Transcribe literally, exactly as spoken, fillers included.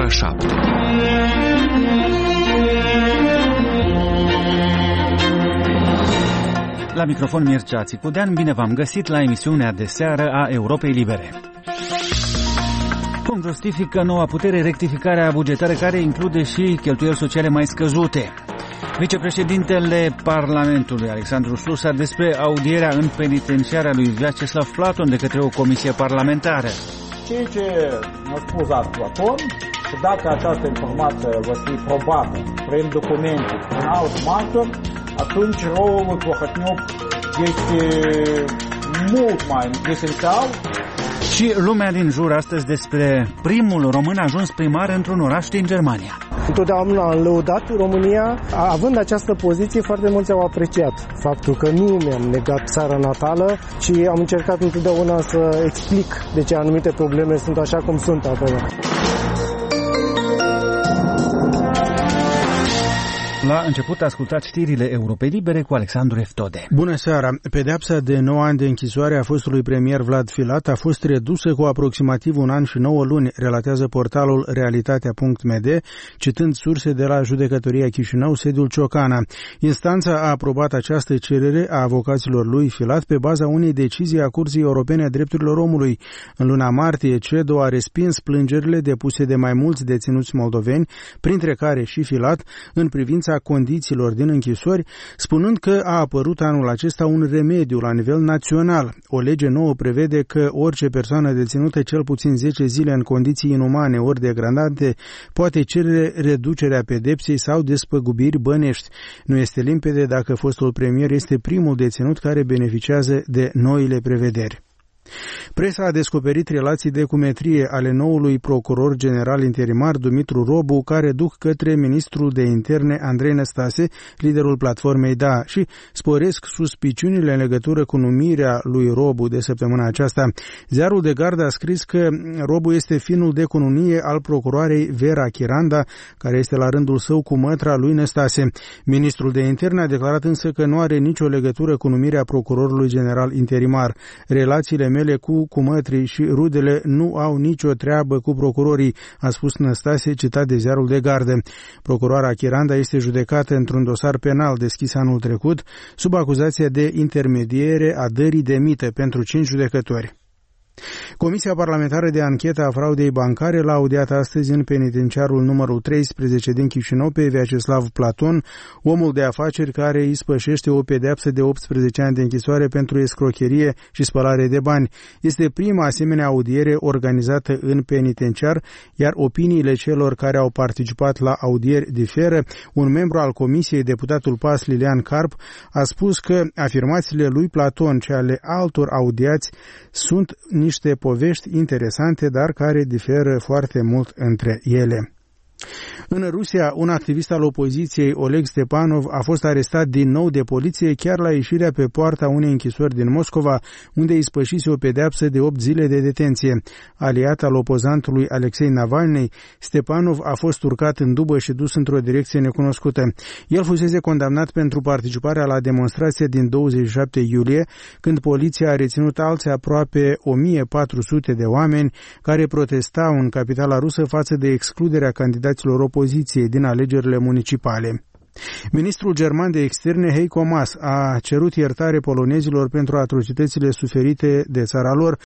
ora șapte. La microfon Mircea Țicudean, bine v-am găsit la emisiunea de seară a Europei Libere. Cum justifică noua putere rectificarea bugetară care include și cheltuieli sociale mai scăzute? Vicepreședintele Parlamentului, Alexandru Slusa, despre audierea în penitenciarea lui Vyacheslav Platon de către o comisie parlamentară. Ceea ce ne-a spus azi Platon, că dacă această informație va fi probată prin documente, prin alți martori, atunci rolul lui Plahotniuc este mult mai esențial. Și lumea din jur astăzi despre primul român ajuns primar într-un oraș din Germania. Întotdeauna am lăudat România, având această poziție, foarte mulți au apreciat faptul că nu mi-am negat țara natală, ci am încercat întotdeauna să explic de ce anumite probleme sunt așa cum sunt acolo. La început ascultați știrile Europei Libere cu Alexandru Eftode. Bună seara! Pedeapsa de nouă ani de închisoare a fostului premier Vlad Filat a fost redusă cu aproximativ un an și nouă luni, relatează portalul realitatea punct m d, citând surse de la Judecătoria Chișinău, sediul Ciocana. Instanța a aprobat această cerere a avocaților lui Filat pe baza unei decizii a Curții Europene a Drepturilor Omului. În luna martie, C E D O a respins plângerile depuse de mai mulți deținuți moldoveni, printre care și Filat, în privința condițiilor din închisori, spunând că a apărut anul acesta un remediu la nivel național. O lege nouă prevede că orice persoană deținută cel puțin zece zile în condiții inumane ori degradante poate cere reducerea pedepsei sau despăgubiri bănești. Nu este limpede dacă fostul premier este primul deținut care beneficiază de noile prevederi. Presa a descoperit relații de cumetrie ale noului procuror general interimar Dumitru Robu, care duc către ministrul de interne Andrei Năstase, liderul platformei D A, și sporesc suspiciunile în legătură cu numirea lui Robu de săptămâna aceasta. Ziarul de Gardă a scris că Robu este finul de cununie al procuroarei Vera Chiranda, care este la rândul său cu mătra lui Năstase. Ministrul de interne a declarat însă că nu are nicio legătură cu numirea procurorului general interimar. Relațiile mele cu cumătrii și rudele nu au nicio treabă cu procurorii, a spus Năstase, citat de Ziarul de Gardă. Procuroara Chiranda este judecată într-un dosar penal deschis anul trecut, sub acuzația de intermediere a dării de mită pentru cinci judecători. Comisia parlamentară de anchetă a fraudei bancare l-a audiat astăzi în penitenciarul numărul treisprezece din Chișinău pe Vyacheslav Platon, omul de afaceri care ispășește o pedeapsă de optsprezece ani de închisoare pentru escrocherie și spălare de bani. Este prima asemenea audiere organizată în penitenciar, iar opiniile celor care au participat la audieri diferă. Un membru al comisiei, deputatul P A S Lilian Carp, a spus că afirmațiile lui Platon și ale altor audiați sunt niște povești interesante, dar care diferă foarte mult între ele. În Rusia, un activist al opoziției, Oleg Stepanov, a fost arestat din nou de poliție chiar la ieșirea pe poarta unei închisori din Moscova, unde îi spășise o pedeapsă de opt zile de detenție. Aliat al opozantului Alexei Navalny, Stepanov a fost urcat în dubă și dus într-o direcție necunoscută. El fusese condamnat pentru participarea la demonstrația din douăzeci și șapte iulie, când poliția a reținut alți aproape o mie patru sute de oameni care protestau în capitala rusă față de excluderea candidaților opoziției din alegerile municipale. Ministrul german de externe Heiko Maas a cerut iertare polonezilor pentru atrocitățile suferite de țara lor